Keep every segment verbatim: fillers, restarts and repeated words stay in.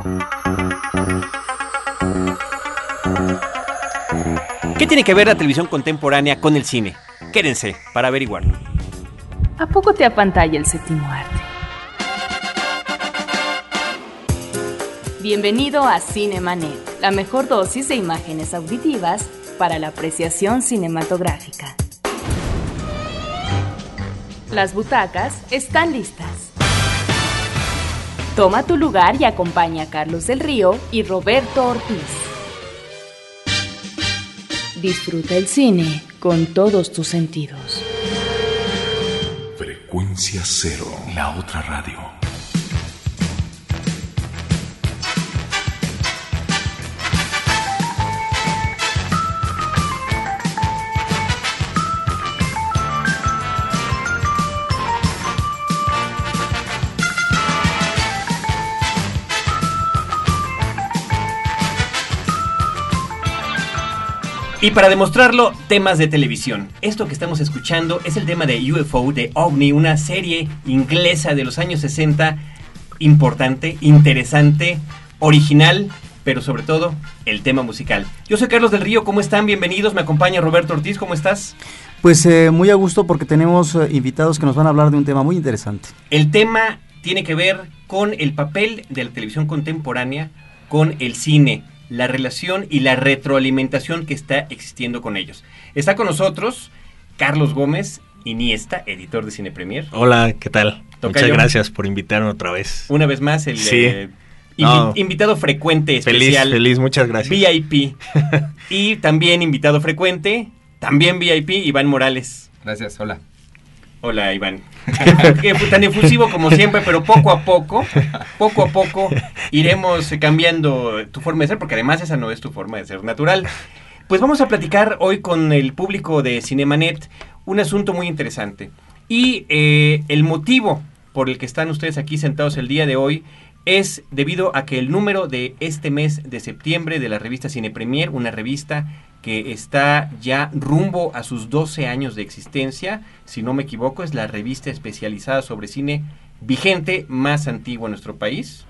¿Qué tiene que ver la televisión contemporánea con el cine? Quédense para averiguarlo. ¿A poco te apantalla el séptimo arte? Bienvenido a Cinemanet, la mejor dosis de imágenes auditivas para la apreciación cinematográfica. Las butacas están listas. Toma tu lugar y acompaña a Carlos del Río y Roberto Ortiz. Disfruta el cine con todos tus sentidos. Frecuencia Cero, la otra radio. Y para demostrarlo, temas de televisión. Esto que estamos escuchando es el tema de U F O, de OVNI, una serie inglesa de los años sesenta, importante, interesante, original, pero sobre todo, el tema musical. Yo soy Carlos del Río, ¿cómo están? Bienvenidos, me acompaña Roberto Ortiz, ¿cómo estás? Pues eh, muy a gusto porque tenemos eh, invitados que nos van a hablar de un tema muy interesante. El tema tiene que ver con el papel de la televisión contemporánea con el cine, la relación y la retroalimentación que está existiendo con ellos. Está con nosotros Carlos Gómez Iniesta, editor de Cine Premier. Hola, ¿qué tal? Tocayo. Muchas gracias por invitarme otra vez. Una vez más, el sí. eh, invi- no. invitado frecuente especial. Feliz, feliz, muchas gracias. V I P. Y también invitado frecuente, también V I P, Iván Morales. Gracias, hola. Hola, Iván. Que tan efusivo como siempre, pero poco a poco, poco a poco iremos cambiando tu forma de ser, porque además esa no es tu forma de ser natural. Pues vamos a platicar hoy con el público de Cinemanet un asunto muy interesante. Y eh, el motivo por el que están ustedes aquí sentados el día de hoy es debido a que el número de este mes de septiembre de la revista Cine Premier, una revista que está ya rumbo a sus doce años de existencia, si no me equivoco, es la revista especializada sobre cine vigente más antigua en nuestro país.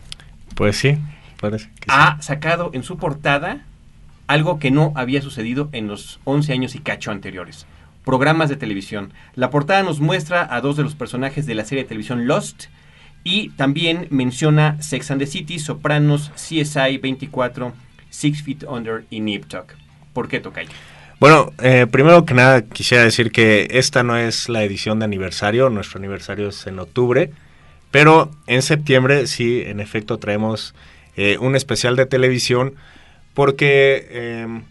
Pues sí, parece que ha sí. sacado en su portada algo que no había sucedido en los once años y cacho anteriores. Programas de televisión. La portada nos muestra a dos de los personajes de la serie de televisión Lost y también menciona Sex and the City, Sopranos, C S I veinticuatro, Six Feet Under y Nip Tuck. ¿Por qué, tocayo? Bueno, eh, primero que nada quisiera decir que esta no es la edición de aniversario, nuestro aniversario es en octubre, pero en septiembre sí, en efecto, traemos eh, un especial de televisión porque eh,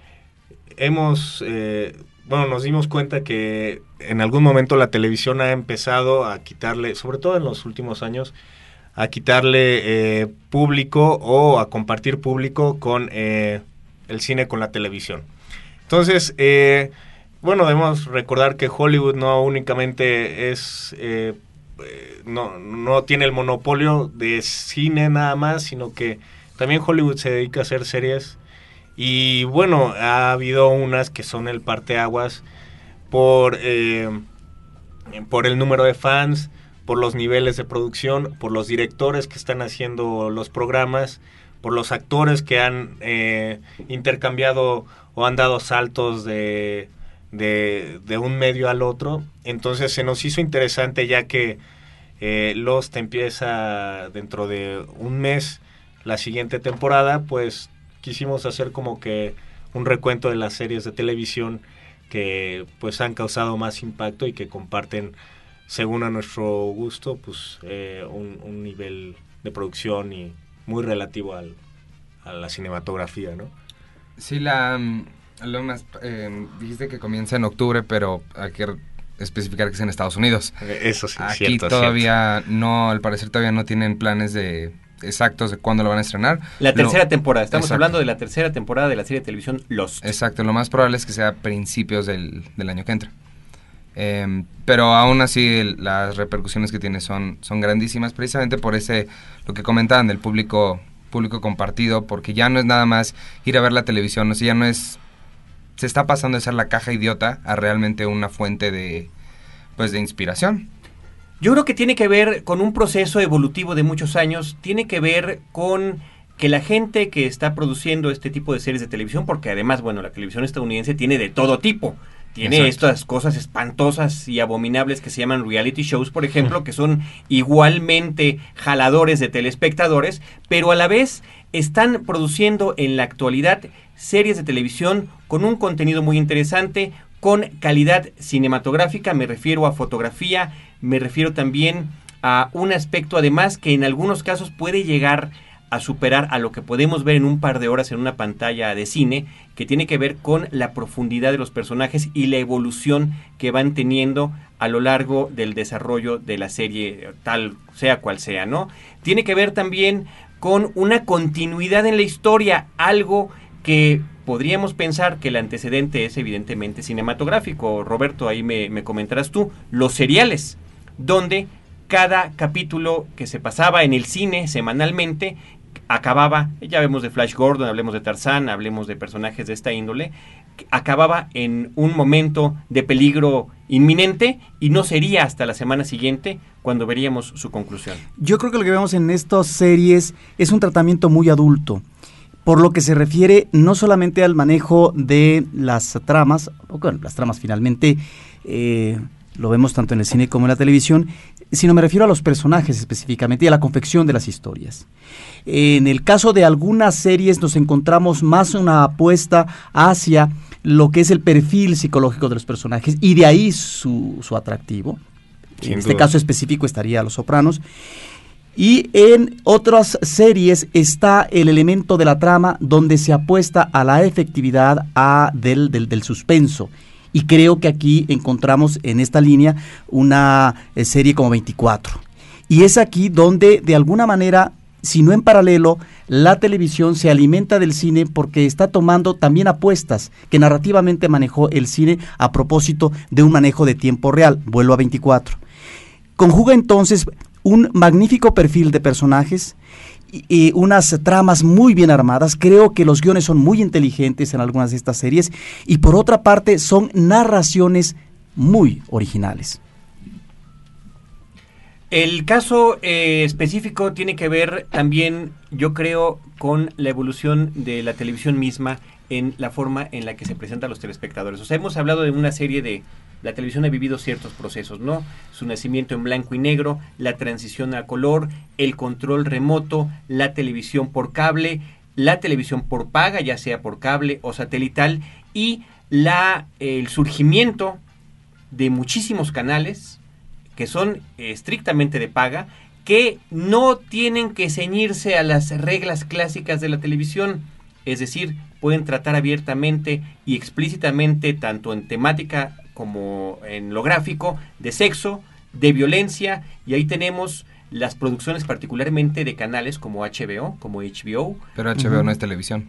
hemos, eh, bueno, nos dimos cuenta que en algún momento la televisión ha empezado a quitarle, sobre todo en los últimos años, a quitarle eh, público o a compartir público con eh, el cine con la televisión. Entonces, eh, bueno, debemos recordar que Hollywood no únicamente es, eh, eh, no, no tiene el monopolio de cine nada más, sino que también Hollywood se dedica a hacer series y bueno, ha habido unas que son el parteaguas por, eh, por el número de fans, por los niveles de producción, por los directores que están haciendo los programas, por los actores que han eh, intercambiado o han dado saltos de, de, de un medio al otro. Entonces se nos hizo interesante ya que eh, Lost empieza dentro de un mes la siguiente temporada, pues quisimos hacer como que un recuento de las series de televisión que pues han causado más impacto y que comparten, según a nuestro gusto, pues eh, un, un nivel de producción y muy relativo al, a la cinematografía, ¿no? Sí, la lo más eh, dijiste que comienza en octubre, pero hay que especificar que es en Estados Unidos. Eso sí, Aquí cierto, todavía cierto. no, al parecer todavía no tienen planes de exactos de cuándo lo van a estrenar. La tercera lo, temporada, estamos exacto. hablando de la tercera temporada de la serie de televisión Lost. Exacto, lo más probable es que sea a principios del, del año que entra. Eh, pero aún así el, las repercusiones que tiene son, son grandísimas, precisamente por ese, lo que comentaban del público público compartido, porque ya no es nada más ir a ver la televisión, o sea, ya no es, se está pasando de ser la caja idiota a realmente una fuente de, pues, de inspiración. Yo creo que tiene que ver con un proceso evolutivo de muchos años, tiene que ver con que la gente que está produciendo este tipo de series de televisión, porque además, bueno, la televisión estadounidense tiene de todo tipo, tiene Exacto. estas cosas espantosas y abominables que se llaman reality shows, por ejemplo, que son igualmente jaladores de telespectadores, pero a la vez están produciendo en la actualidad series de televisión con un contenido muy interesante, con calidad cinematográfica, me refiero a fotografía, me refiero también a un aspecto además que en algunos casos puede llegar a superar a lo que podemos ver en un par de horas en una pantalla de cine, que tiene que ver con la profundidad de los personajes y la evolución que van teniendo a lo largo del desarrollo de la serie, tal sea cual sea, ¿no? Tiene que ver también con una continuidad en la historia, algo que podríamos pensar que el antecedente es evidentemente cinematográfico. Roberto, ahí me, me comentarás tú, los seriales, donde cada capítulo que se pasaba en el cine semanalmente acababa, ya vemos de Flash Gordon, hablemos de Tarzán, hablemos de personajes de esta índole, acababa en un momento de peligro inminente y no sería hasta la semana siguiente cuando veríamos su conclusión. Yo creo que lo que vemos en estas series es un tratamiento muy adulto, por lo que se refiere no solamente al manejo de las tramas, bueno, las tramas finalmente eh, lo vemos tanto en el cine como en la televisión, sino me refiero a los personajes específicamente y a la confección de las historias. En el caso de algunas series nos encontramos más una apuesta hacia lo que es el perfil psicológico de los personajes y de ahí su, su atractivo. Sin en este duda. Caso específico estaría Los Sopranos. Y en otras series está el elemento de la trama donde se apuesta a la efectividad a del, del, del suspenso. Y creo que aquí encontramos en esta línea una eh, serie como veinticuatro. Y es aquí donde, de alguna manera, si no en paralelo, la televisión se alimenta del cine porque está tomando también apuestas que narrativamente manejó el cine a propósito de un manejo de tiempo real. Vuelvo a veinticuatro. Conjuga entonces un magnífico perfil de personajes y, y unas tramas muy bien armadas. Creo que los guiones son muy inteligentes en algunas de estas series y por otra parte son narraciones muy originales. El caso eh, específico tiene que ver también, yo creo, con la evolución de la televisión misma en la forma en la que se presenta a los telespectadores. O sea, hemos hablado de una serie de... La televisión ha vivido ciertos procesos, ¿no? Su nacimiento en blanco y negro, la transición a color, el control remoto, la televisión por cable, la televisión por paga, ya sea por cable o satelital, y la el surgimiento de muchísimos canales que son eh, estrictamente de paga, que no tienen que ceñirse a las reglas clásicas de la televisión, es decir, pueden tratar abiertamente y explícitamente, tanto en temática como en lo gráfico, de sexo, de violencia, y ahí tenemos las producciones particularmente de canales como H B O, como H B O. Pero H B O uh-huh. no es televisión.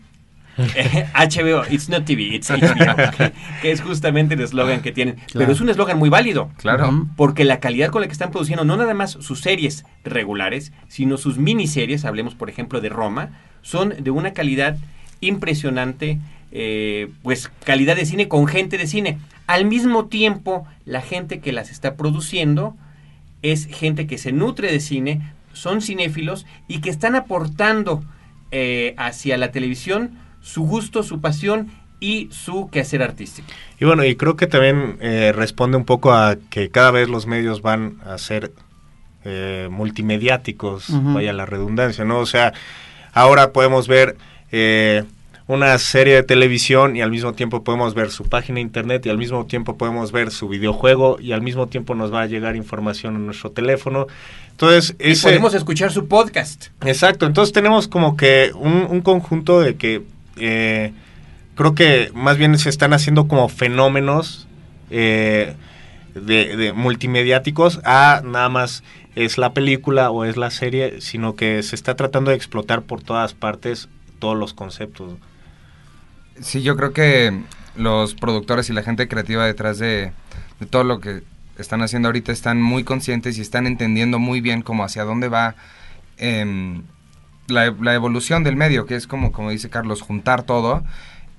H B O, it's not T V, it's H B O, que, que es justamente el eslogan que tienen. Claro. Pero es un eslogan muy válido. Claro. Porque la calidad con la que están produciendo, no nada más sus series regulares, sino sus miniseries, hablemos por ejemplo de Roma, son de una calidad impresionante, eh, pues calidad de cine con gente de cine. Al mismo tiempo, la gente que las está produciendo es gente que se nutre de cine, son cinéfilos y que están aportando eh, hacia la televisión su gusto, su pasión y su quehacer artístico. Y bueno, y creo que también eh, responde un poco a que cada vez los medios van a ser eh, multimediáticos, uh-huh. vaya la redundancia, ¿no? O sea, ahora podemos ver eh, una serie de televisión y al mismo tiempo podemos ver su página de internet y al mismo tiempo podemos ver su videojuego y al mismo tiempo nos va a llegar información en nuestro teléfono. Entonces, y ese, podemos escuchar su podcast. Exacto, entonces tenemos como que un, un conjunto de que eh, creo que más bien se están haciendo como fenómenos eh, de, de multimediáticos a nada más es la película o es la serie, sino que se está tratando de explotar por todas partes todos los conceptos. Sí, yo creo que los productores y la gente creativa detrás de, de todo lo que están haciendo ahorita están muy conscientes y están entendiendo muy bien cómo hacia dónde va eh, la, la evolución del medio, que es como, como dice Carlos, juntar todo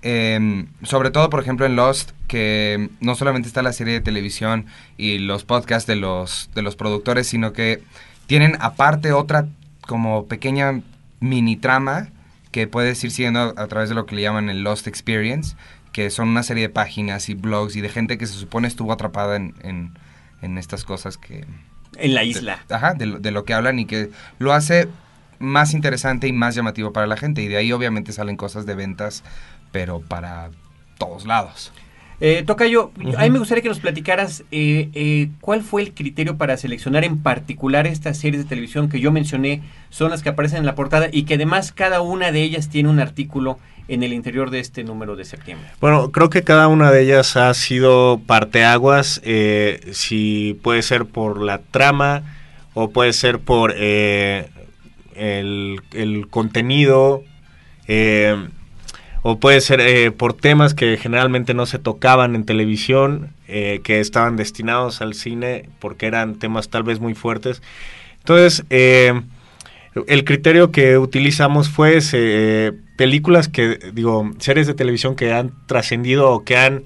eh, sobre todo, por ejemplo, en Lost, que no solamente está la serie de televisión y los podcasts de los, de los productores, sino que tienen aparte otra como pequeña mini trama que puedes ir siguiendo a, a través de lo que le llaman el Lost Experience, que son una serie de páginas y blogs y de gente que se supone estuvo atrapada en, en, en estas cosas que... En la isla. De, ajá, de, de lo que hablan y que lo hace más interesante y más llamativo para la gente. Y de ahí obviamente salen cosas de ventas, pero para todos lados. Eh, Tocayo, uh-huh. a mí me gustaría que nos platicaras eh, eh, cuál fue el criterio para seleccionar en particular estas series de televisión que yo mencioné, son las que aparecen en la portada y que además cada una de ellas tiene un artículo en el interior de este número de septiembre. Bueno, creo que cada una de ellas ha sido parteaguas, eh, si puede ser por la trama o puede ser por eh, el, el contenido, eh, o puede ser eh, por temas que generalmente no se tocaban en televisión, eh, que estaban destinados al cine porque eran temas tal vez muy fuertes. Entonces, eh, el criterio que utilizamos fue eh, películas que, digo, series de televisión que han trascendido o que han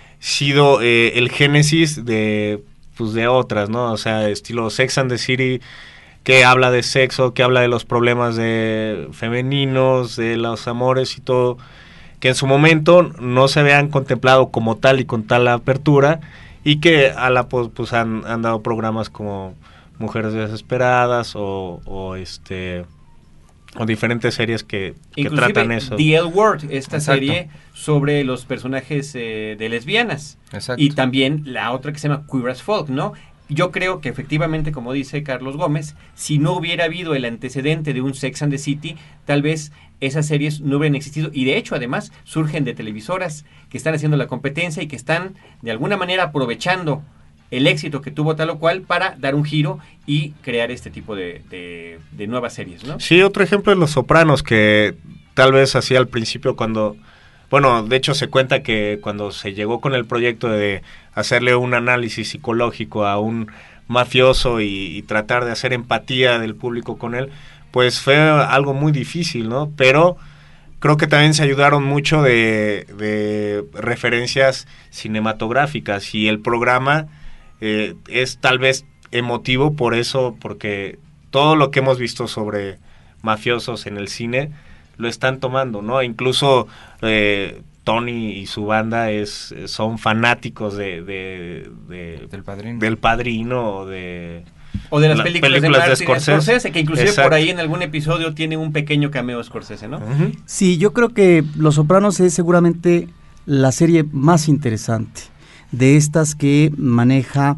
sido eh, el génesis de, pues, de otras, ¿no? O sea, estilo Sex and the City, que habla de sexo, que habla de los problemas de femeninos, de los amores y todo, que en su momento no se habían contemplado como tal y con tal apertura, y que a la pues, pues han, han dado programas como Mujeres Desesperadas o, o este o diferentes series que, que tratan eso. The L Word, esta Exacto. serie sobre los personajes eh, de lesbianas. Exacto. Y también la otra que se llama Queer as Folk, ¿no? Yo creo que efectivamente, como dice Carlos Gómez, si no hubiera habido el antecedente de un Sex and the City, tal vez esas series no hubieran existido. Y de hecho, además, surgen de televisoras que están haciendo la competencia y que están, de alguna manera, aprovechando el éxito que tuvo tal o cual para dar un giro y crear este tipo de, de, de nuevas series, ¿no? Sí, otro ejemplo es Los Sopranos, que tal vez así al principio cuando... Bueno, de hecho se cuenta que cuando se llegó con el proyecto de hacerle un análisis psicológico a un mafioso y, y tratar de hacer empatía del público con él, pues fue algo muy difícil, ¿no? Pero creo que también se ayudaron mucho de, de referencias cinematográficas y el programa eh, es tal vez emotivo por eso, porque todo lo que hemos visto sobre mafiosos en el cine lo están tomando, ¿no? Incluso eh, Tony y su banda es son fanáticos de, de, de del Padrino, del Padrino o de o de las la, películas, películas de Martin Scorsese. Scorsese, que inclusive Exacto. por ahí en algún episodio tiene un pequeño cameo Scorsese, ¿no? Uh-huh. Sí, yo creo que Los Sopranos es seguramente la serie más interesante de estas que maneja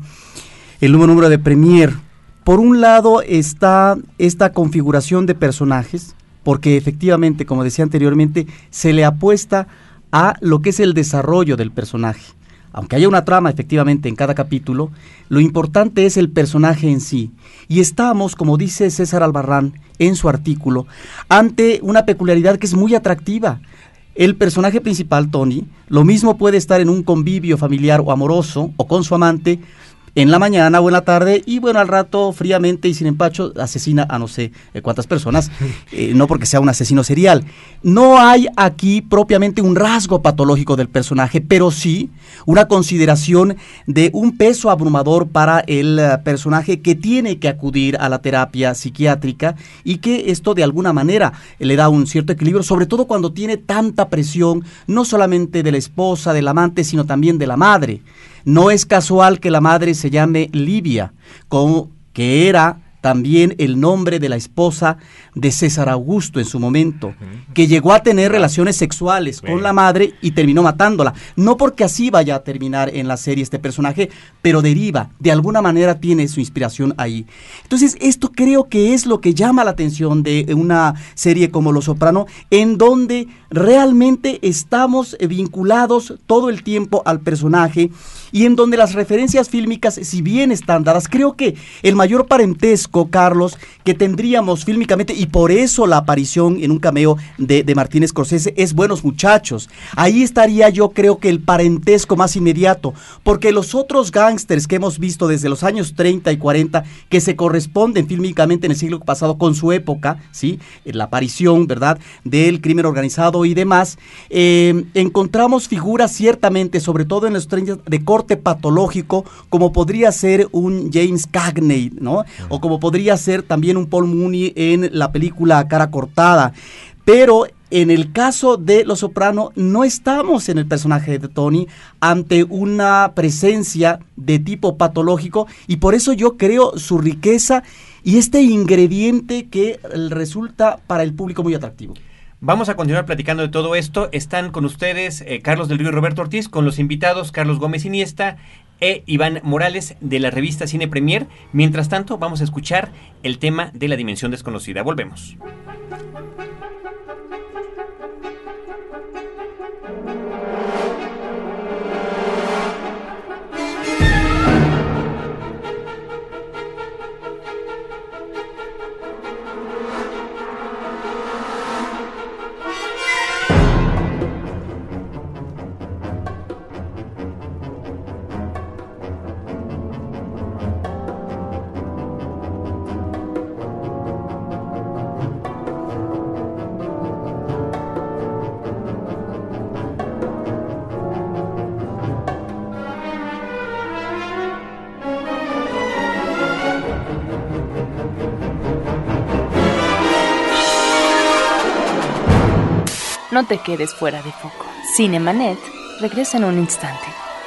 el nuevo número de Premier. Por un lado está esta configuración de personajes, porque efectivamente, como decía anteriormente, se le apuesta a lo que es el desarrollo del personaje. Aunque haya una trama efectivamente en cada capítulo, lo importante es el personaje en sí. Y estamos, como dice César Albarrán en su artículo, ante una peculiaridad que es muy atractiva. El personaje principal, Tony, lo mismo puede estar en un convivio familiar o amoroso o con su amante en la mañana o en la tarde, y bueno, al rato fríamente y sin empacho asesina a no sé eh, cuántas personas, eh, no porque sea un asesino serial. No hay aquí propiamente un rasgo patológico del personaje, pero sí una consideración de un peso abrumador para el uh, personaje que tiene que acudir a la terapia psiquiátrica, y que esto de alguna manera le da un cierto equilibrio, sobre todo cuando tiene tanta presión, no solamente de la esposa, del amante, sino también de la madre. No es casual que la madre se llame Livia, como que era también el nombre de la esposa de César Augusto en su momento, que llegó a tener relaciones sexuales con la madre y terminó matándola. No porque así vaya a terminar en la serie este personaje, pero deriva, de alguna manera tiene su inspiración ahí. Entonces, esto creo que es lo que llama la atención de una serie como Los Soprano, en donde realmente estamos vinculados todo el tiempo al personaje, y en donde las referencias fílmicas, si bien están dadas, creo que el mayor parentesco buscó Carlos, que tendríamos fílmicamente, y por eso la aparición en un cameo de, de Martin Scorsese es Buenos Muchachos. Ahí estaría yo creo que el parentesco más inmediato, porque los otros gángsters que hemos visto desde los años treinta y cuarenta, que se corresponden fílmicamente en el siglo pasado con su época, ¿sí? La aparición, ¿verdad?, del crimen organizado y demás, eh, encontramos figuras ciertamente, sobre todo en los treinta, de corte patológico, como podría ser un James Cagney, ¿no? O como podría ser también un Paul Mooney en la película Cara Cortada. Pero en el caso de Los Soprano no estamos en el personaje de Tony ante una presencia de tipo patológico, y por eso yo creo su riqueza y este ingrediente que resulta para el público muy atractivo. Vamos a continuar platicando de todo esto. Están con ustedes eh, Carlos del Río y Roberto Ortiz, con los invitados Carlos Gómez Iniesta e Iván Morales de la revista Cine Premier. Mientras tanto, vamos a escuchar el tema de La Dimensión Desconocida. Volvemos. No te quedes fuera de foco. Cinemanet regresa en un instante.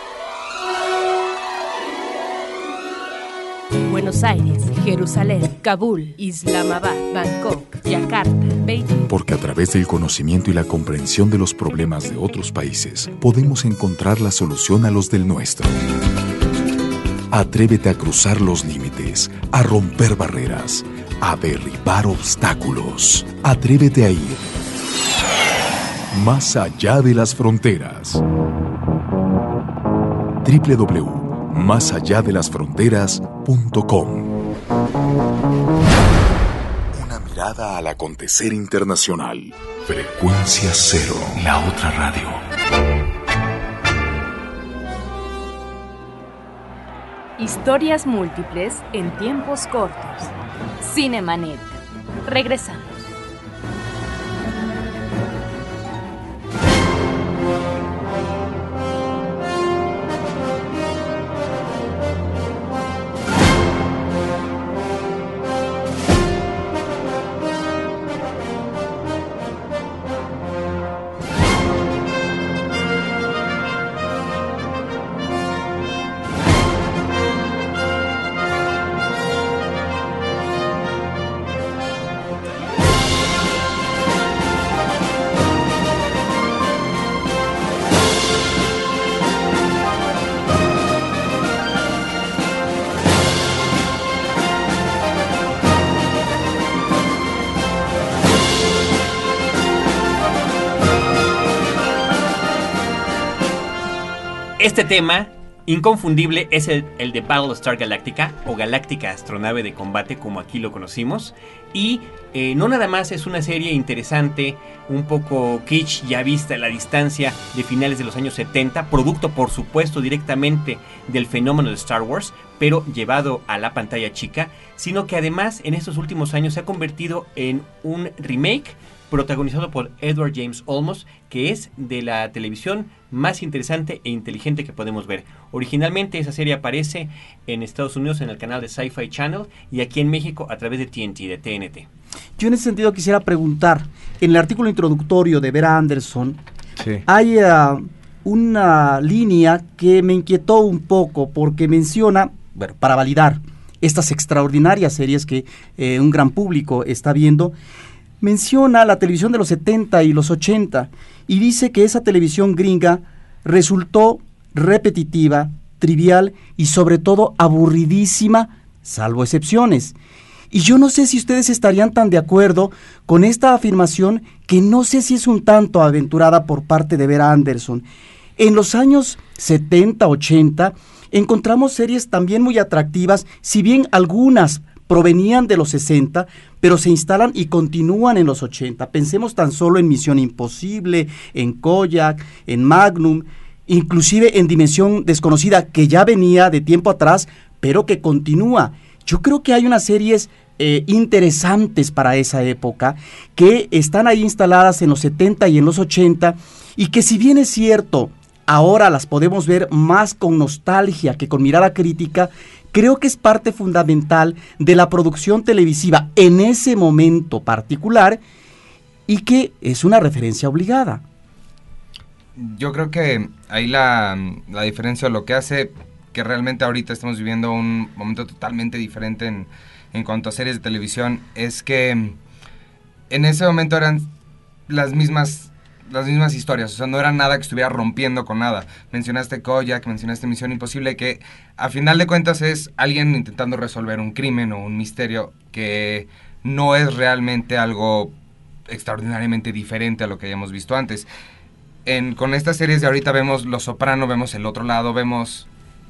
Buenos Aires, Jerusalén, Kabul, Islamabad, Bangkok, Yakarta, Beijing. Porque a través del conocimiento y la comprensión de los problemas de otros países, podemos encontrar la solución a los del nuestro. Atrévete a cruzar los límites, a romper barreras, a derribar obstáculos. Atrévete a ir más allá de las fronteras. doble u doble u doble u punto más allá de las fronteras punto com. Una mirada al acontecer internacional. Frecuencia Cero, la otra radio. Historias múltiples en tiempos cortos. Cinemanet. Regresamos. Este tema inconfundible es el, el de Battlestar Galactica o Galáctica Astronave de Combate, como aquí lo conocimos. Y eh, no nada más es una serie interesante, un poco kitsch, ya vista a la distancia, de finales de los años setenta, producto por supuesto directamente del fenómeno de Star Wars, pero llevado a la pantalla chica, sino que además en estos últimos años se ha convertido en un remake protagonizado por Edward James Olmos, que es de la televisión más interesante e inteligente que podemos ver. Originalmente esa serie aparece en Estados Unidos en el canal de Sci-Fi Channel y aquí en México a través de T N T, de T N T. Yo en ese sentido quisiera preguntar, en el artículo introductorio de Vera Anderson, sí. hay uh, una línea que me inquietó un poco porque menciona, bueno, para validar estas extraordinarias series que eh, un gran público está viendo, menciona la televisión de los setenta y los ochenta y dice que esa televisión gringa resultó repetitiva, trivial y sobre todo aburridísima, salvo excepciones. Y yo no sé si ustedes estarían tan de acuerdo con esta afirmación, que no sé si es un tanto aventurada por parte de Vera Anderson. En los años setenta, ochenta encontramos series también muy atractivas, si bien algunas provenían de los sesenta, pero se instalan y continúan en los ochenta. Pensemos tan solo en Misión Imposible, en Kojak, en Magnum, inclusive en Dimensión Desconocida, que ya venía de tiempo atrás, pero que continúa. Yo creo que hay unas series eh, interesantes para esa época, que están ahí instaladas en los setenta y en los ochenta, y que si bien es cierto, ahora las podemos ver más con nostalgia que con mirada crítica, creo que es parte fundamental de la producción televisiva en ese momento particular y que es una referencia obligada. Yo creo que ahí la, la diferencia, lo que hace que realmente ahorita estamos viviendo un momento totalmente diferente en, en cuanto a series de televisión, es que en ese momento eran las mismas las mismas historias, o sea, no era nada que estuviera rompiendo con nada. Mencionaste Kojak, mencionaste Misión Imposible, que a final de cuentas es alguien intentando resolver un crimen o un misterio que no es realmente algo extraordinariamente diferente a lo que hayamos visto antes. En, con estas series de ahorita vemos Los Soprano, vemos El Otro Lado, vemos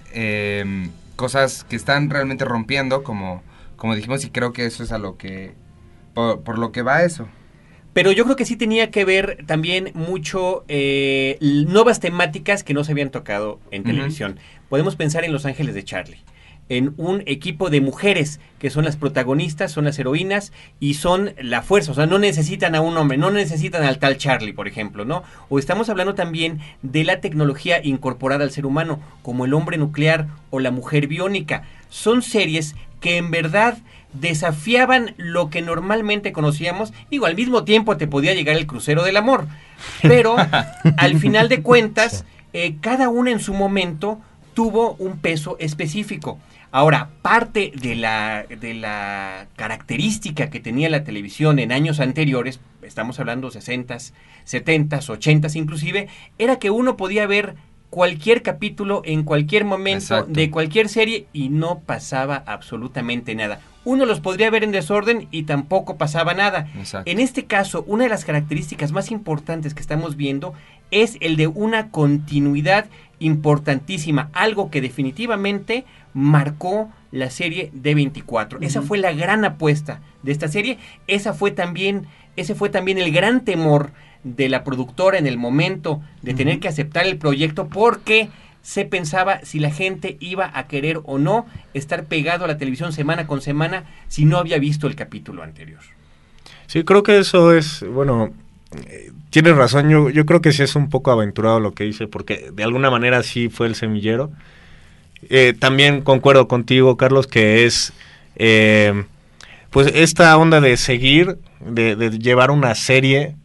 eh, cosas que están realmente rompiendo, como, como dijimos, y creo que eso es a lo que, por, por lo que va eso. Pero yo creo que sí tenía que ver también mucho eh, nuevas temáticas que no se habían tocado en uh-huh. televisión. Podemos pensar en Los Ángeles de Charlie, en un equipo de mujeres que son las protagonistas, son las heroínas y son la fuerza, o sea, no necesitan a un hombre, no necesitan al tal Charlie, por ejemplo, ¿no? O estamos hablando también de la tecnología incorporada al ser humano, como El Hombre Nuclear o La Mujer Biónica. Son series que en verdad desafiaban lo que normalmente conocíamos. Digo, al mismo tiempo te podía llegar El Crucero del Amor, pero al final de cuentas, eh, cada una en su momento tuvo un peso específico. Ahora, parte de la, de la característica que tenía la televisión en años anteriores, estamos hablando sesentas, setentas, ochentas inclusive, era que uno podía ver cualquier capítulo en cualquier momento Exacto. de cualquier serie y no pasaba absolutamente nada. Uno los podría ver en desorden y tampoco pasaba nada. Exacto. En este caso, una de las características más importantes que estamos viendo es el de una continuidad importantísima, algo que definitivamente marcó la serie D veinticuatro. Uh-huh. Esa fue la gran apuesta de esta serie. Esa fue también, ese fue también el gran temor de la productora en el momento de uh-huh. tener que aceptar el proyecto, porque se pensaba si la gente iba a querer o no estar pegado a la televisión semana con semana si no había visto el capítulo anterior. Sí, creo que eso es, bueno, eh, tienes razón, yo, yo creo que sí es un poco aventurado lo que dice, porque de alguna manera sí fue el semillero. Eh, también concuerdo contigo, Carlos, que es eh, pues esta onda de seguir, de, de llevar una serie.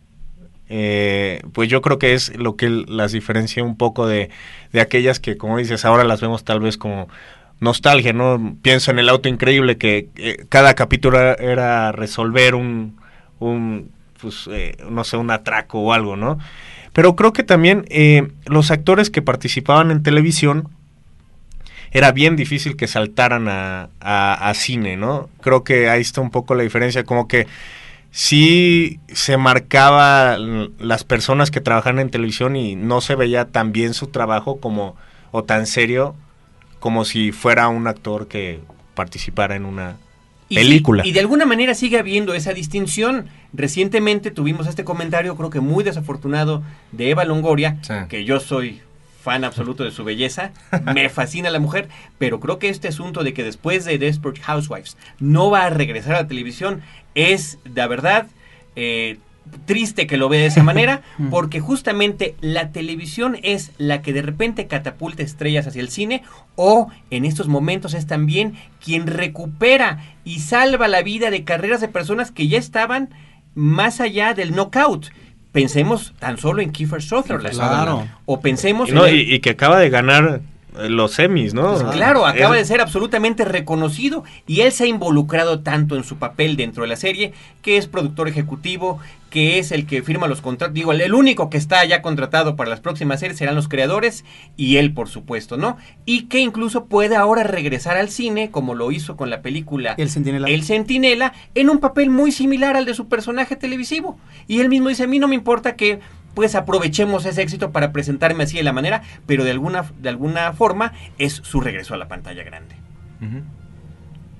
Eh, pues yo creo que es lo que las diferencia un poco de, de aquellas que, como dices, ahora las vemos tal vez como nostalgia, ¿no? Pienso en El Auto Increíble, que eh, cada capítulo era, era resolver un, un pues, eh, no sé, un atraco o algo, ¿no? Pero creo que también eh, los actores que participaban en televisión era bien difícil que saltaran a, a, a cine, ¿no? Creo que ahí está un poco la diferencia, como que sí se marcaba las personas que trabajan en televisión y no se veía tan bien su trabajo como o tan serio como si fuera un actor que participara en una y película. Sí, y de alguna manera sigue habiendo esa distinción. Recientemente tuvimos este comentario, creo que muy desafortunado, de Eva Longoria, sí. que yo soy fan absoluto de su belleza, me fascina la mujer, pero creo que este asunto de que después de Desperate Housewives no va a regresar a la televisión es, de verdad, eh, triste que lo vea de esa manera, porque justamente la televisión es la que de repente catapulta estrellas hacia el cine, o en estos momentos es también quien recupera y salva la vida de carreras de personas que ya estaban más allá del knockout. Pensemos tan solo en Kiefer Sutherland, claro. o pensemos no, en y, y que acaba de ganar los Emmys, ¿no? Pues claro, acaba es... de ser absolutamente reconocido y él se ha involucrado tanto en su papel dentro de la serie, que es productor ejecutivo, que es el que firma los contratos, digo, el, el único que está ya contratado para las próximas series serán los creadores y él, por supuesto, ¿no? Y que incluso puede ahora regresar al cine, como lo hizo con la película El Centinela. El Centinela, en un papel muy similar al de su personaje televisivo. Y él mismo dice, a mí no me importa que pues aprovechemos ese éxito para presentarme así de la manera, pero de alguna, de alguna forma es su regreso a la pantalla grande. Uh-huh.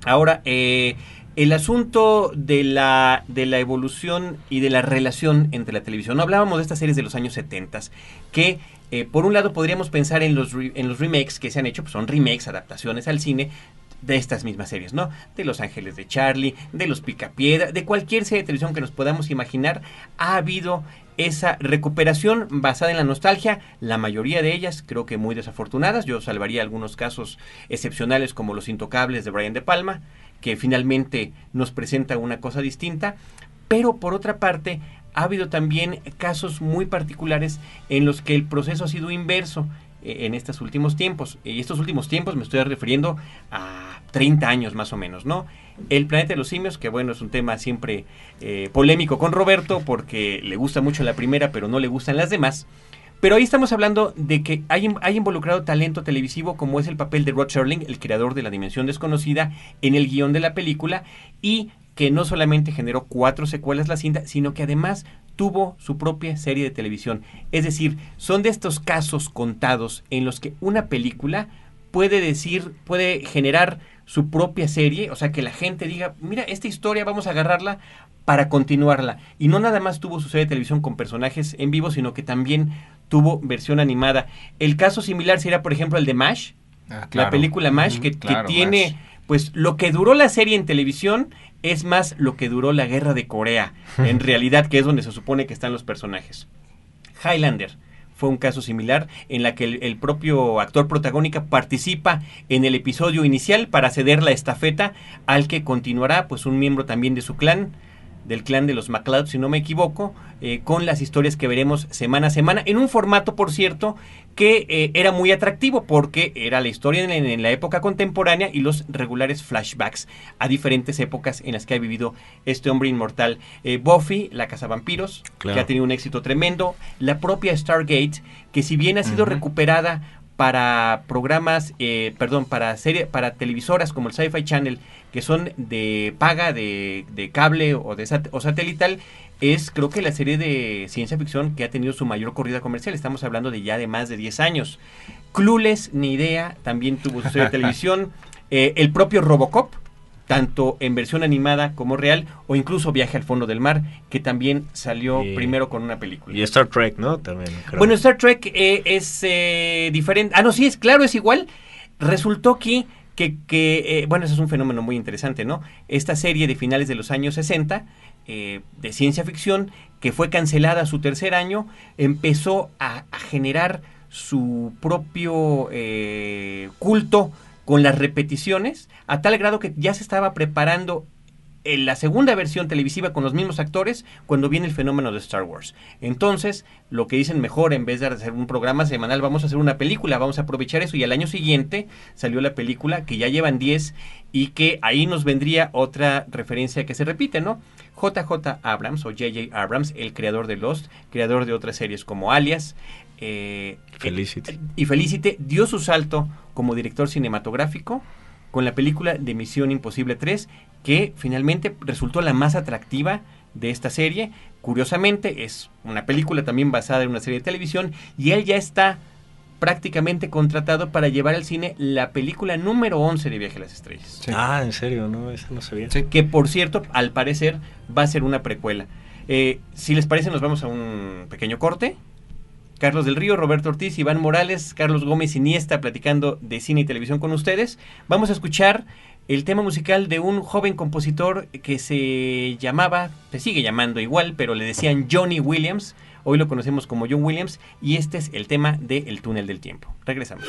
Ahora, eh, el asunto de la, de la evolución y de la relación entre la televisión. No hablábamos de estas series de los años setenta, que eh, por un lado podríamos pensar en los, re, en los remakes que se han hecho, pues son remakes, adaptaciones al cine, de estas mismas series, ¿no? De Los Ángeles de Charlie, de Los Picapiedra, de cualquier serie de televisión que nos podamos imaginar, ha habido esa recuperación basada en la nostalgia, la mayoría de ellas creo que muy desafortunadas. Yo salvaría algunos casos excepcionales como Los Intocables de Brian De Palma, que finalmente nos presenta una cosa distinta, pero por otra parte ha habido también casos muy particulares en los que el proceso ha sido inverso en estos últimos tiempos. Y estos últimos tiempos me estoy refiriendo a treinta años más o menos, ¿no? El Planeta de los Simios, que bueno, es un tema siempre eh, polémico con Roberto, porque le gusta mucho la primera, pero no le gustan las demás. Pero ahí estamos hablando de que hay, hay involucrado talento televisivo, como es el papel de Rod Serling, el creador de La Dimensión Desconocida, en el guión de la película, y que no solamente generó cuatro secuelas la cinta, sino que además tuvo su propia serie de televisión. Es decir, son de estos casos contados en los que una película puede decir, puede generar su propia serie, o sea, que la gente diga, mira, esta historia vamos a agarrarla para continuarla. Y no nada más tuvo su serie de televisión con personajes en vivo, sino que también tuvo versión animada. El caso similar sería, por ejemplo, el de MASH, ah, claro. La película MASH, uh-huh, que, claro, que tiene, MASH. Pues, lo que duró la serie en televisión es más lo que duró la guerra de Corea, en realidad, que es donde se supone que están los personajes. Highlander fue un caso similar en la que el, el propio actor protagónico participa en el episodio inicial para ceder la estafeta al que continuará, pues, un miembro también de su clan, del clan de los MacLeod, si no me equivoco, eh, con las historias que veremos semana a semana, en un formato, por cierto, que eh, era muy atractivo, porque era la historia en, en la época contemporánea y los regulares flashbacks a diferentes épocas en las que ha vivido este hombre inmortal. Eh, Buffy, la cazavampiros, claro, que ha tenido un éxito tremendo, la propia Stargate, que si bien ha sido uh-huh. recuperada para programas, eh, perdón, para serie, para televisoras como el Sci-Fi Channel, que son de paga, de, de cable o de sat- o satelital, es creo que la serie de ciencia ficción que ha tenido su mayor corrida comercial. Estamos hablando de ya de más de diez años. Clueless, ni idea, también tuvo su serie de televisión. Eh, el propio Robocop, tanto en versión animada como real, o incluso Viaje al Fondo del Mar, que también salió y, primero con una película. Y Star Trek, ¿no? También, creo. Bueno, Star Trek eh, es eh, diferente. Ah, no, sí, es claro, es igual. Resultó que, que, que eh, bueno, eso es un fenómeno muy interesante, ¿no? Esta serie de finales de los años sesenta, eh, de ciencia ficción, que fue cancelada a su tercer año, empezó a, a generar su propio eh, culto con las repeticiones, a tal grado que ya se estaba preparando en la segunda versión televisiva con los mismos actores cuando viene el fenómeno de Star Wars. Entonces, lo que dicen mejor, en vez de hacer un programa semanal, vamos a hacer una película, vamos a aprovechar eso, y al año siguiente salió la película, que ya llevan diez, y que ahí nos vendría otra referencia que se repite, ¿no? J J Abrams, o J J Abrams, el creador de Lost, creador de otras series como Alias, eh, Felicity. Eh, y Felicity, dio su salto como director cinematográfico con la película de Misión Imposible tres, que finalmente resultó la más atractiva de esta serie. Curiosamente, es una película también basada en una serie de televisión, y él ya está prácticamente contratado para llevar al cine la película número once de Viaje a las Estrellas. Sí. Ah, ¿en serio? No, esa no sabía. Sí. Que, por cierto, al parecer va a ser una precuela. Eh, si les parece, nos vamos a un pequeño corte. Carlos del Río, Roberto Ortiz, Iván Morales, Carlos Gómez Iniesta platicando de cine y televisión con ustedes. Vamos a escuchar el tema musical de un joven compositor que se llamaba, se sigue llamando igual, pero le decían Johnny Williams. Hoy lo conocemos como John Williams, y este es el tema de El Túnel del Tiempo. Regresamos.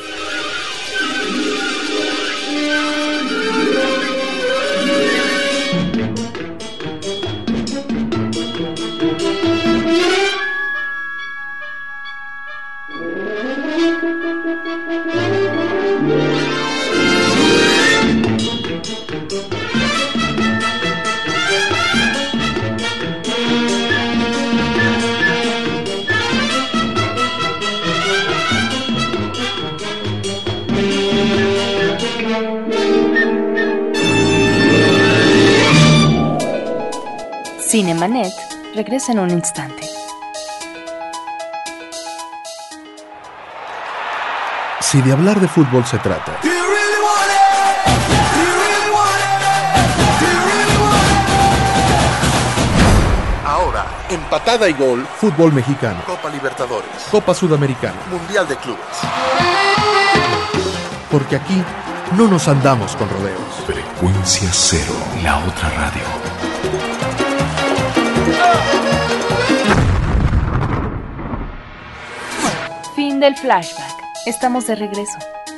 Cinemanet regresa en un instante. Si de hablar de fútbol se trata, En Patada y Gol, Fútbol mexicano, Copa Libertadores, Copa Sudamericana, Mundial de Clubes. porque aquí no nos andamos con rodeos. Frecuencia Cero, la otra radio. Fin del flashback. Estamos de regreso.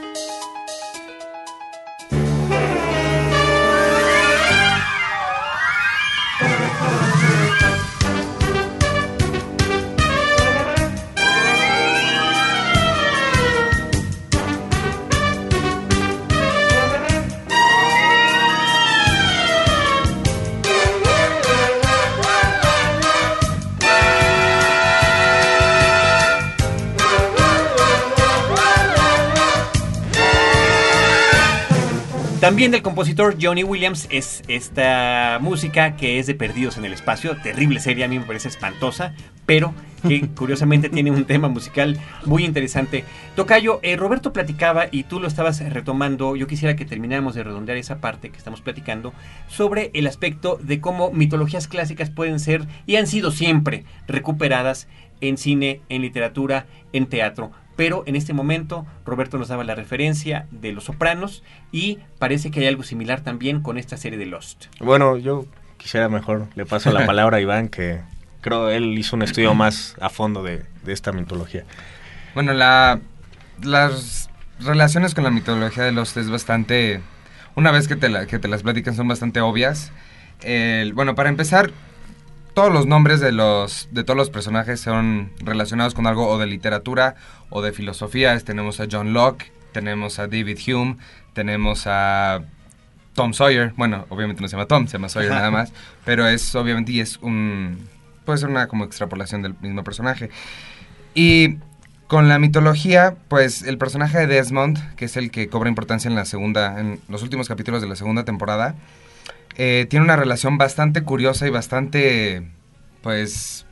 También del compositor Johnny Williams es esta música que es de Perdidos en el Espacio, terrible serie, a mí me parece espantosa, pero que curiosamente tiene un tema musical muy interesante. Tocayo, eh, Roberto platicaba y tú lo estabas retomando, yo quisiera que termináramos de redondear esa parte que estamos platicando sobre el aspecto de cómo mitologías clásicas pueden ser y han sido siempre recuperadas en cine, en literatura, en teatro. Pero en este momento Roberto nos daba la referencia de Los Sopranos y parece que hay algo similar también con esta serie de Lost. Bueno, yo quisiera mejor, le paso la palabra a Iván, que creo él hizo un estudio más a fondo de, de esta mitología. Bueno, la, las relaciones con la mitología de Lost es bastante... Una vez que te, la, que te las platican son bastante obvias. El, bueno, para empezar... Todos los nombres de los de todos los personajes son relacionados con algo o de literatura o de filosofía. Tenemos a John Locke, tenemos a David Hume, tenemos a Tom Sawyer. Bueno, obviamente no se llama Tom, se llama Sawyer nada más, pero es obviamente y es un puede ser una como extrapolación del mismo personaje. Y con la mitología, pues el personaje de Desmond, que es el que cobra importancia en la segunda en los últimos capítulos de la segunda temporada, Eh, tiene una relación bastante curiosa y bastante, pues,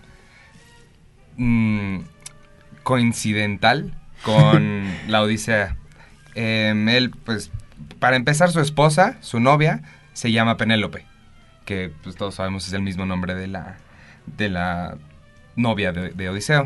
mmm, coincidental con la Odisea. Eh, él, pues, para empezar, su esposa, su novia, se llama Penélope, que pues todos sabemos es el mismo nombre de la, de la novia de, de Odiseo.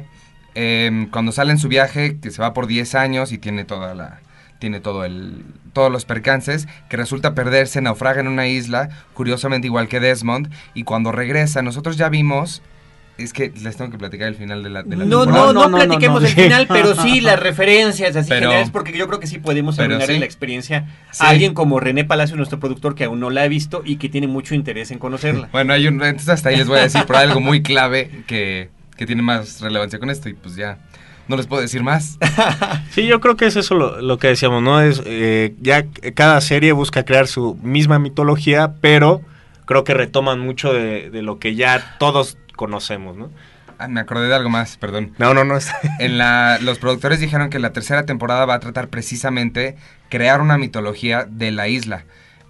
Eh, cuando sale en su viaje, que se va por diez años y tiene toda la... tiene todo el todos los percances, que resulta perderse, naufraga en una isla, curiosamente igual que Desmond, y cuando regresa, nosotros ya vimos, es que les tengo que platicar el final de la, de la no, temporada. no, no, no platiquemos no, no. el final, pero sí las referencias así pero, generales, porque yo creo que sí podemos arruinar sí. la experiencia sí. a alguien como René Palacio, nuestro productor, que aún no la ha visto y que tiene mucho interés en conocerla. Bueno, hay un, entonces hasta ahí les voy a decir por algo muy clave que, que tiene más relevancia con esto, y pues ya... No les puedo decir más. Sí, yo creo que es eso lo, lo que decíamos, ¿no? Es eh, ya cada serie busca crear su misma mitología, pero creo que retoman mucho de, de lo que ya todos conocemos, ¿no? Ah, me acordé de algo más, perdón. No, no, no. En la, los productores dijeron que la tercera temporada va a tratar precisamente crear una mitología de la isla.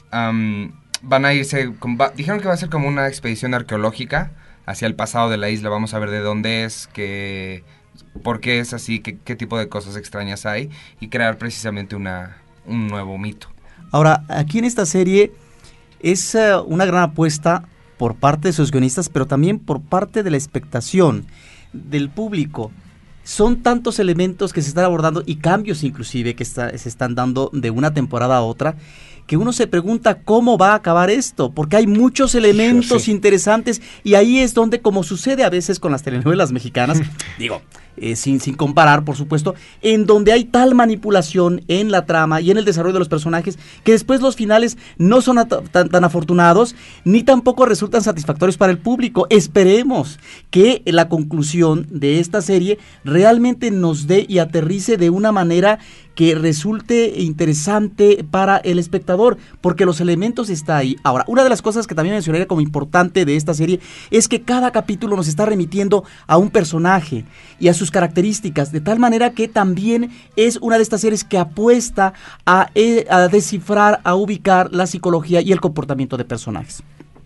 Um, van a irse, con, va, dijeron que va a ser como una expedición arqueológica hacia el pasado de la isla. Vamos a ver de dónde es, que... por qué es así, qué, qué tipo de cosas extrañas hay, y crear precisamente una, un nuevo mito. Ahora, aquí en esta serie es uh, una gran apuesta por parte de sus guionistas, pero también por parte de la expectación del público. Son tantos elementos que se están abordando y cambios inclusive que está, se están dando de una temporada a otra, que uno se pregunta cómo va a acabar esto, porque hay muchos elementos sí. interesantes, y ahí es donde, como sucede a veces con las telenovelas mexicanas, digo, eh, sin, sin comparar, por supuesto, en donde hay tal manipulación en la trama y en el desarrollo de los personajes, que después los finales no son tan, tan afortunados, ni tampoco resultan satisfactorios para el público. Esperemos que la conclusión de esta serie realmente nos dé y aterrice de una manera que resulte interesante para el espectador, porque los elementos están ahí. Ahora, una de las cosas que también mencionaría como importante de esta serie es que cada capítulo nos está remitiendo a un personaje y a sus características, de tal manera que también es una de estas series que apuesta a, a descifrar, a ubicar la psicología y el comportamiento de personajes.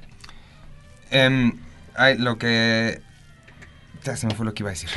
Um, hay, lo que... Ya se me fue lo que iba a decir.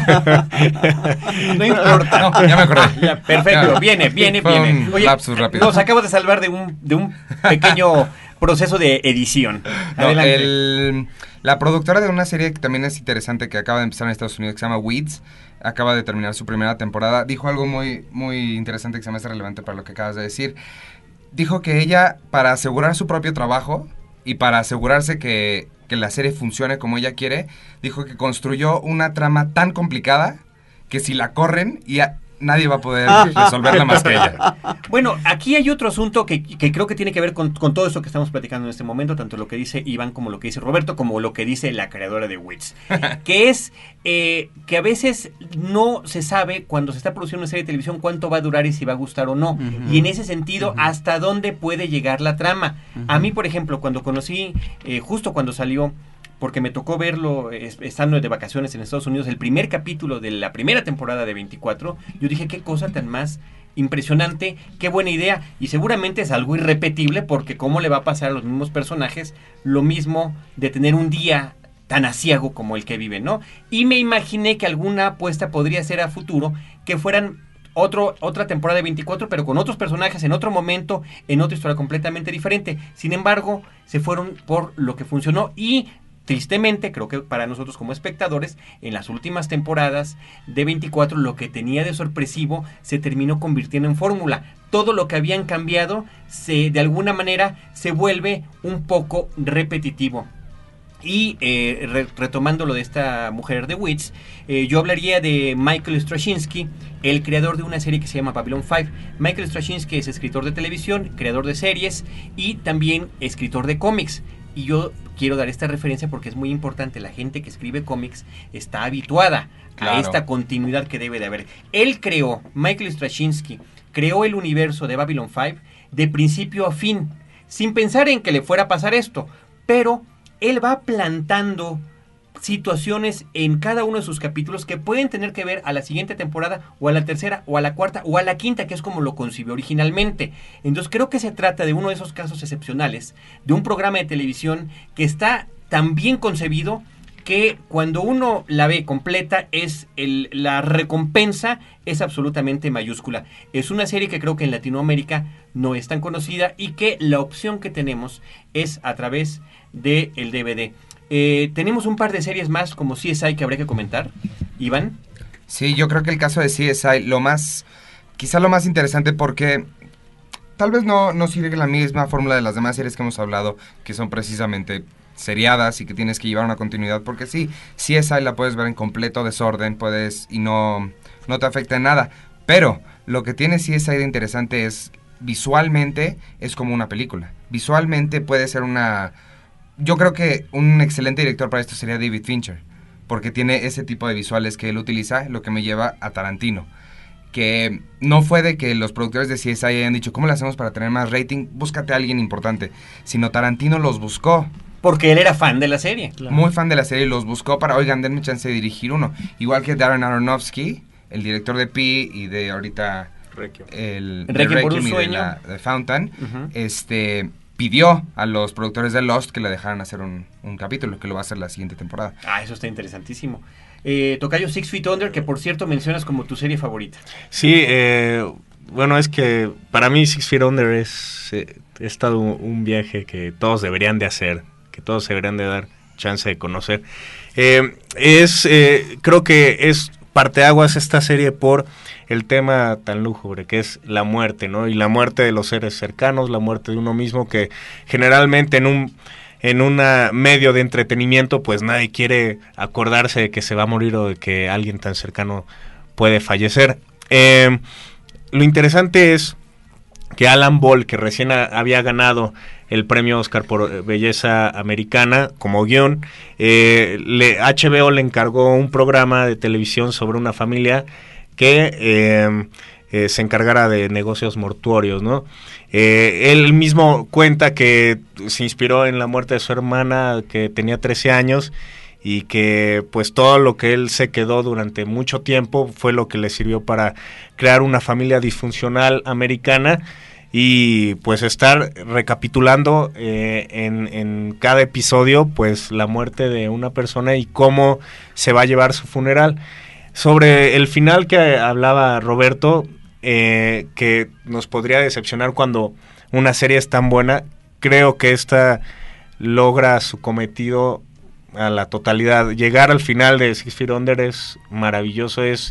No importa. No, ya me acordé. Ya, perfecto, viene, viene, Fue viene. un lapsus rápido. Nos acabas de salvar de un, de un pequeño proceso de edición. No, el, La productora de una serie que también es interesante, que acaba de empezar en Estados Unidos, que se llama Weeds, acaba de terminar su primera temporada, dijo algo muy, muy interesante que se me hace relevante para lo que acabas de decir. Dijo que ella, para asegurar su propio trabajo y para asegurarse que, que la serie funcione como ella quiere, dijo que construyó una trama tan complicada que si la corren, ya nadie va a poder resolverla más que ella. Bueno, aquí hay otro asunto que, que creo que tiene que ver con, con todo eso que estamos platicando en este momento, tanto lo que dice Iván como lo que dice Roberto, como lo que dice la creadora de Weeds, que es eh, que a veces no se sabe cuando se está produciendo una serie de televisión cuánto va a durar y si va a gustar o no, uh-huh. y en ese sentido, uh-huh. hasta dónde puede llegar la trama. Uh-huh. A mí, por ejemplo, cuando conocí, eh, justo cuando salió, porque me tocó verlo eh, estando de vacaciones en Estados Unidos, el primer capítulo de la primera temporada de veinticuatro, yo dije, qué cosa tan más impresionante, qué buena idea, y seguramente es algo irrepetible, porque cómo le va a pasar a los mismos personajes lo mismo de tener un día tan aciago como el que viven, ¿no? Y me imaginé que alguna apuesta podría ser a futuro, que fueran Otro, otra temporada de veinticuatro, pero con otros personajes, en otro momento, en otra historia completamente diferente. Sin embargo, se fueron por lo que funcionó y tristemente, creo que para nosotros como espectadores, en las últimas temporadas de veinticuatro, lo que tenía de sorpresivo se terminó convirtiendo en fórmula. Todo lo que habían cambiado, se, de alguna manera, se vuelve un poco repetitivo. Y eh, re, retomando lo de esta mujer de Weeds, eh, yo hablaría de Michael Straczynski, el creador de una serie que se llama Babylon five. Michael Straczynski es escritor de televisión, creador de series y también escritor de cómics. Y yo quiero dar esta referencia porque es muy importante. La gente que escribe cómics está habituada claro. a esta continuidad que debe de haber. Él creó, Michael Straczynski, creó el universo de Babylon five de principio a fin, sin pensar en que le fuera a pasar esto, pero él va plantando situaciones en cada uno de sus capítulos que pueden tener que ver a la siguiente temporada, o a la tercera, o a la cuarta, o a la quinta, que es como lo concibió originalmente. Entonces creo que se trata de uno de esos casos excepcionales, de un programa de televisión que está tan bien concebido que cuando uno la ve completa, es el, la recompensa es absolutamente mayúscula. Es una serie que creo que en Latinoamérica no es tan conocida y que la opción que tenemos es a través del D V D. Eh, tenemos un par de series más como C S I que habría que comentar. Iván. Sí, yo creo que el caso de C S I, lo más, quizá lo más interesante, porque tal vez no, no sigue la misma fórmula de las demás series que hemos hablado, que son precisamente seriadas y que tienes que llevar una continuidad, porque sí, C S I la puedes ver en completo desorden, puedes, y no, no te afecta en nada, pero lo que tiene C S I de interesante es, visualmente, es como una película. Visualmente puede ser una... Yo creo que un excelente director para esto sería David Fincher, porque tiene ese tipo de visuales que él utiliza, lo que me lleva a Tarantino, que no fue de que los productores de C S I hayan dicho, ¿cómo lo hacemos para tener más rating? Búscate a alguien importante, sino Tarantino los buscó. Porque él era fan de la serie. Claro. Muy fan de la serie, y los buscó para, oigan, denme chance de dirigir uno. Igual que Darren Aronofsky, el director de Pi y de ahorita Requiem. el de Requiem por un sueño. De, la, de Fountain, uh-huh. este... pidió a los productores de Lost que le dejaran hacer un, un capítulo, que lo va a hacer la siguiente temporada. Ah, eso está interesantísimo. Eh, Tocayo, Six Feet Under, que por cierto mencionas como tu serie favorita. Sí, eh, bueno, es que para mí Six Feet Under es, eh, es todo un viaje que todos deberían de hacer, que todos deberían de dar chance de conocer. Eh, es, eh, creo que es parteaguas esta serie por el tema tan lúgubre que es la muerte, ¿no? Y la muerte de los seres cercanos, la muerte de uno mismo, que generalmente en un en un medio de entretenimiento pues nadie quiere acordarse de que se va a morir o de que alguien tan cercano puede fallecer. Eh, lo interesante es que Alan Ball, que recién a, había ganado el premio Oscar por Belleza Americana como guión, eh, le, H B O le encargó un programa de televisión sobre una familia que eh, eh, se encargara de negocios mortuorios, ¿no? Eh, él mismo cuenta que se inspiró en la muerte de su hermana, que tenía trece años, y que pues todo lo que él se quedó durante mucho tiempo fue lo que le sirvió para crear una familia disfuncional americana, y pues estar recapitulando eh, en, en cada episodio pues la muerte de una persona y cómo se va a llevar su funeral. Sobre el final que hablaba Roberto, eh, que nos podría decepcionar cuando una serie es tan buena, creo que esta logra su cometido a la totalidad. Llegar al final de Six Feet Under es maravilloso, es...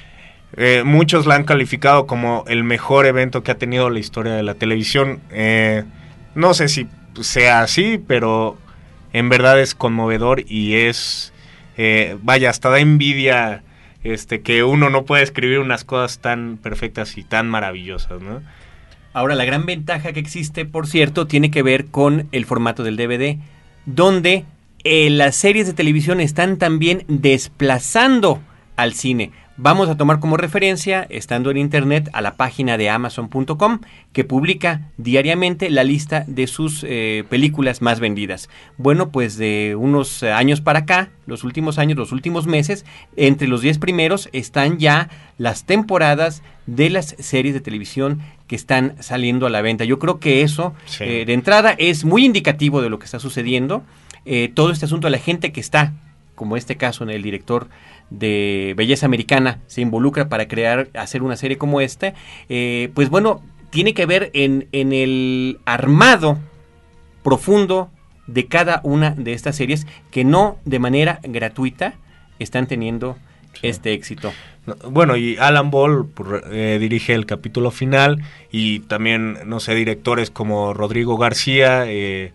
Eh, muchos la han calificado como el mejor evento que ha tenido la historia de la televisión. Eh, no sé si sea así, pero en verdad es conmovedor y es, eh, vaya, hasta da envidia este, que uno no puede escribir unas cosas tan perfectas y tan maravillosas, ¿no? Ahora, la gran ventaja que existe, por cierto, tiene que ver con el formato del D V D, donde eh, las series de televisión están también desplazando al cine. Vamos a tomar como referencia, estando en internet, a la página de amazon punto com, que publica diariamente la lista de sus eh, películas más vendidas. Bueno, pues de unos años para acá, los últimos años, los últimos meses, entre los diez primeros están ya las temporadas de las series de televisión que están saliendo a la venta. Yo creo que eso, sí. eh, de entrada, es muy indicativo de lo que está sucediendo. Eh, todo este asunto de la gente que está, como este caso en el director de Belleza Americana, se involucra para crear, hacer una serie como esta, eh, pues bueno, tiene que ver en, en el armado profundo de cada una de estas series que no de manera gratuita están teniendo sí. este éxito. Bueno, y Alan Ball eh, dirige el capítulo final y también, no sé, directores como Rodrigo García, eh,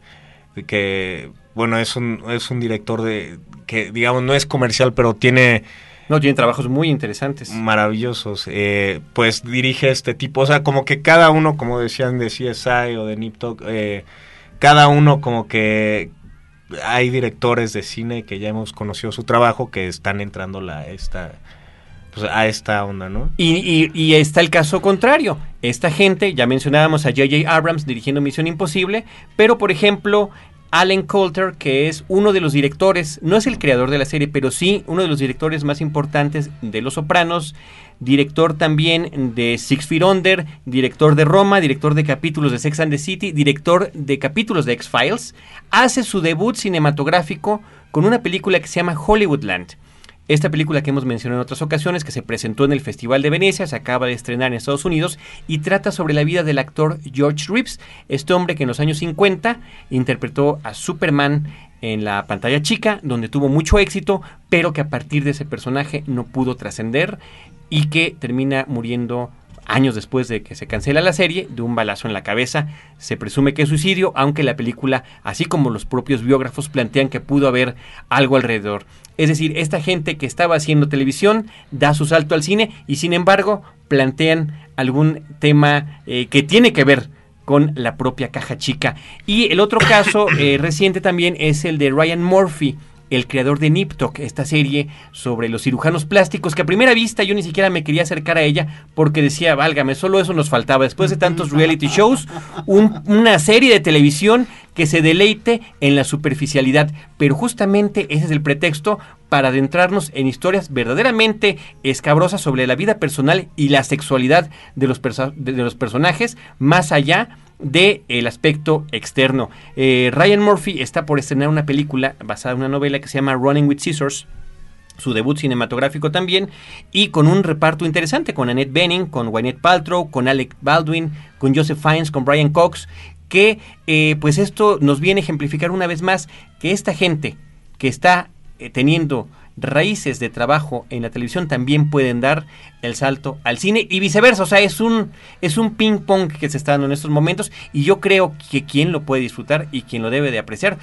que... Bueno, es un es un director de que, digamos, no es comercial, pero tiene... No, tiene trabajos muy interesantes. Maravillosos. Eh, pues dirige este tipo, o sea, como que cada uno, como decían de C S I o de Nip Tuck, eh, cada uno como que... Hay directores de cine que ya hemos conocido su trabajo que están entrando la esta pues, a esta onda, ¿no? Y, y, y está el caso contrario. Esta gente, ya mencionábamos a J J Abrams dirigiendo Misión Imposible, pero, por ejemplo... Alan Coulter, que es uno de los directores, no es el creador de la serie, pero sí uno de los directores más importantes de Los Sopranos, director también de Six Feet Under, director de Roma, director de capítulos de Sex and the City, director de capítulos de X-Files, hace su debut cinematográfico con una película que se llama Hollywoodland. Esta película que hemos mencionado en otras ocasiones, que se presentó en el Festival de Venecia, se acaba de estrenar en Estados Unidos y trata sobre la vida del actor George Reeves, este hombre que en los años cincuenta interpretó a Superman en la pantalla chica, donde tuvo mucho éxito, pero que a partir de ese personaje no pudo trascender y que termina muriendo años después de que se cancela la serie, de un balazo en la cabeza. Se presume que es suicidio, aunque la película, así como los propios biógrafos, plantean que pudo haber algo alrededor. Es decir, esta gente que estaba haciendo televisión da su salto al cine y, sin embargo, plantean algún tema eh, que tiene que ver con la propia caja chica. Y el otro caso eh, reciente también es el de Ryan Murphy, el creador de Nip Tuck, esta serie sobre los cirujanos plásticos, que a primera vista yo ni siquiera me quería acercar a ella porque decía, válgame, solo eso nos faltaba. Después de tantos reality shows, un, una serie de televisión que se deleite en la superficialidad. Pero justamente ese es el pretexto para adentrarnos en historias verdaderamente escabrosas sobre la vida personal y la sexualidad de los, perso- de, de los personajes, más allá del aspecto externo. Eh, Ryan Murphy está por estrenar una película basada en una novela que se llama Running with Scissors, su debut cinematográfico también, y con un reparto interesante, con Annette Bening, con Gwyneth Paltrow, con Alec Baldwin, con Joseph Fiennes, con Brian Cox, que eh, pues esto nos viene a ejemplificar una vez más que esta gente que está eh, teniendo raíces de trabajo en la televisión también pueden dar el salto al cine y viceversa. O sea, es un es un ping pong que se está dando en estos momentos y yo creo que quien lo puede disfrutar y quien lo debe de apreciar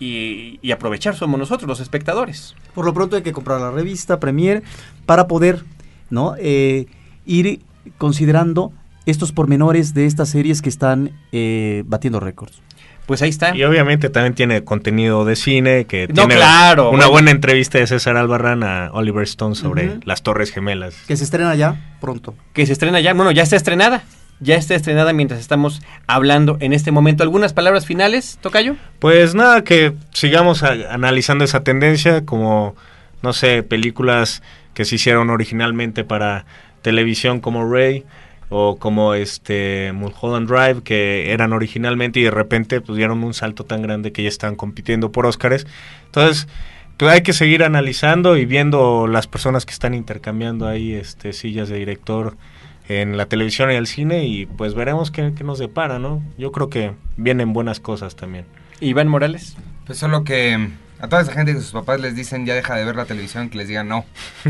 y, y aprovechar somos nosotros, los espectadores. Por lo pronto hay que comprar la revista Premier para poder, ¿no? eh, ir considerando estos pormenores de estas series que están eh, batiendo récords. Pues ahí está. Y obviamente también tiene contenido de cine, que no, tiene claro, una bueno. buena entrevista de César Albarrán a Oliver Stone sobre uh-huh. las Torres Gemelas. Que se estrena ya pronto. Que se estrena ya, bueno, ya está estrenada. Ya está estrenada mientras estamos hablando en este momento. ¿Algunas palabras finales, Tocayo? Pues nada, que sigamos a, analizando esa tendencia, como, no sé, películas que se hicieron originalmente para televisión como Ray, o como este Mulholland Drive, que eran originalmente y de repente pues dieron un salto tan grande que ya están compitiendo por Óscares. Entonces, pues hay que seguir analizando y viendo las personas que están intercambiando ahí este sillas de director en la televisión y el cine, y pues veremos qué, qué nos depara, ¿no? Yo creo que vienen buenas cosas también. Iván Morales. Pues solo que A toda esa gente que sus papás les dicen ya deja de ver la televisión, que les digan no.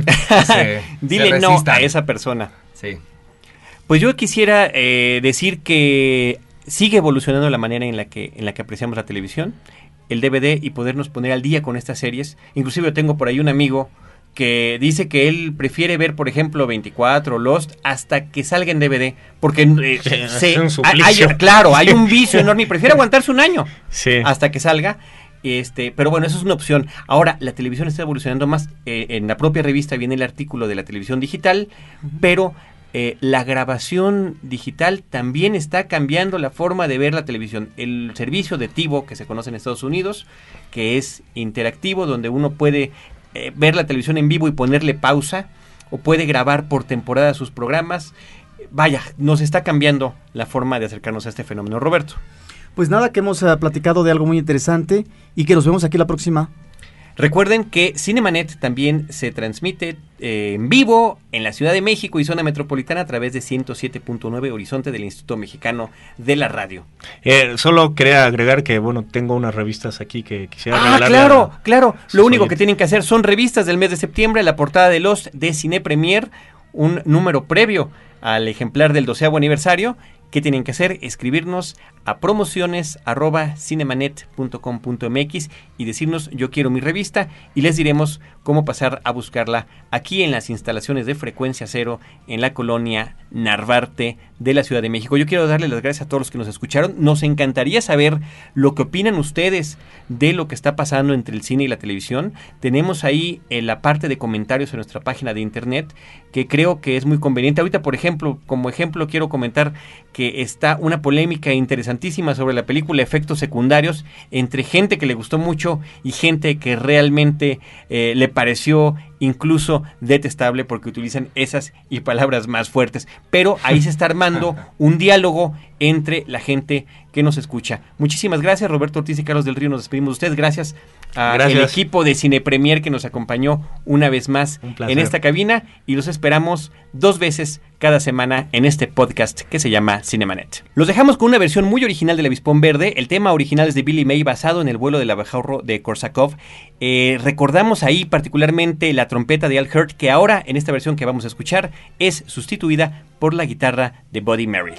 Se, Dile se no a esa persona. Sí. Pues yo quisiera eh, decir que sigue evolucionando la manera en la que en la que apreciamos la televisión, el D V D y podernos poner al día con estas series. Inclusive yo tengo por ahí un amigo que dice que él prefiere ver, por ejemplo, veinticuatro, Lost, hasta que salga en D V D, porque eh, sí, se, es un hay, suplicio. claro, hay un vicio enorme y prefiere aguantarse un año sí. hasta que salga. Este, pero bueno, eso es una opción. Ahora, la televisión está evolucionando más. Eh, en la propia revista viene el artículo de la televisión digital, uh-huh. pero eh, la grabación digital también está cambiando la forma de ver la televisión. El servicio de TiVo, que se conoce en Estados Unidos, que es interactivo, donde uno puede eh, ver la televisión en vivo y ponerle pausa, o puede grabar por temporada sus programas. Vaya, nos está cambiando la forma de acercarnos a este fenómeno, Roberto. Pues nada, que hemos uh, platicado de algo muy interesante y que nos vemos aquí la próxima. Recuerden que Cinemanet también se transmite eh, en vivo en la Ciudad de México y zona metropolitana a través de ciento siete punto nueve Horizonte del Instituto Mexicano de la Radio. Eh, solo quería agregar que, bueno, tengo unas revistas aquí que quisiera ah, regalarle. claro, a, claro. Lo único oyentes. que tienen que hacer son revistas del mes de septiembre, la portada de Lost de Cine Premier, un número previo al ejemplar del doceavo aniversario. ¿Qué tienen que hacer? Escribirnos a promociones arroba cinemanet punto com punto m x y decirnos yo quiero mi revista y les diremos cómo pasar a buscarla aquí en las instalaciones de Frecuencia Cero en la colonia Narvarte de la Ciudad de México. Yo quiero darle las gracias a todos los que nos escucharon. Nos encantaría saber lo que opinan ustedes de lo que está pasando entre el cine y la televisión. Tenemos ahí en la parte de comentarios en nuestra página de internet que creo que es muy conveniente. Ahorita, por ejemplo, como ejemplo quiero comentar que está una polémica interesantísima sobre la película Efectos Secundarios entre gente que le gustó mucho y gente que realmente eh, le pareció incluso detestable porque utilizan esas y palabras más fuertes. Pero ahí se está armando un diálogo entre la gente que nos escucha. Muchísimas gracias, Roberto Ortiz y Carlos del Río, nos despedimos de ustedes. Gracias al equipo de Cine Premier que nos acompañó una vez más en esta cabina y los esperamos dos veces cada semana en este podcast que se llama Cinemanet. Los dejamos con una versión muy original del Avispón Verde. El tema original es de Billy May, basado en el vuelo del abejorro de Korsakov. Eh, recordamos ahí particularmente la trompeta de Al Hirt, que ahora en esta versión que vamos a escuchar es sustituida por la guitarra de Buddy Merrill.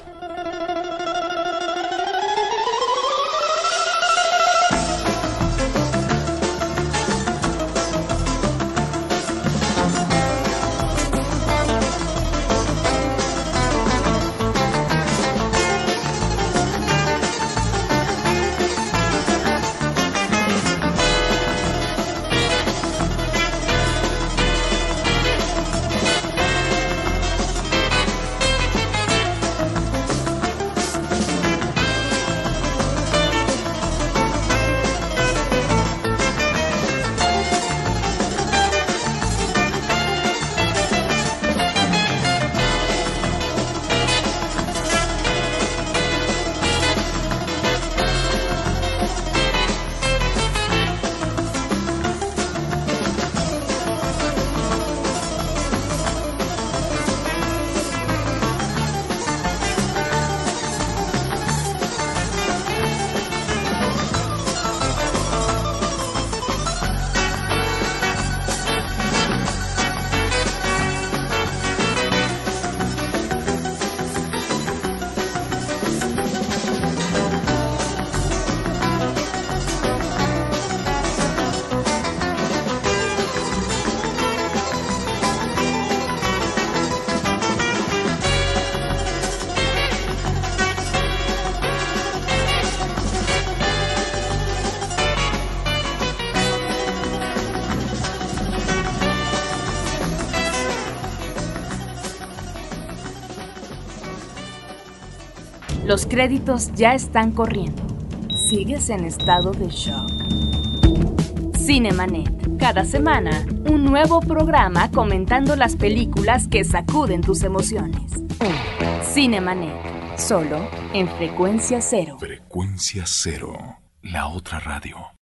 Los créditos ya están corriendo. Sigues en estado de shock. Cinemanet. Cada semana, un nuevo programa comentando las películas que sacuden tus emociones. Cinemanet. Solo en Frecuencia Cero. Frecuencia Cero. La otra radio.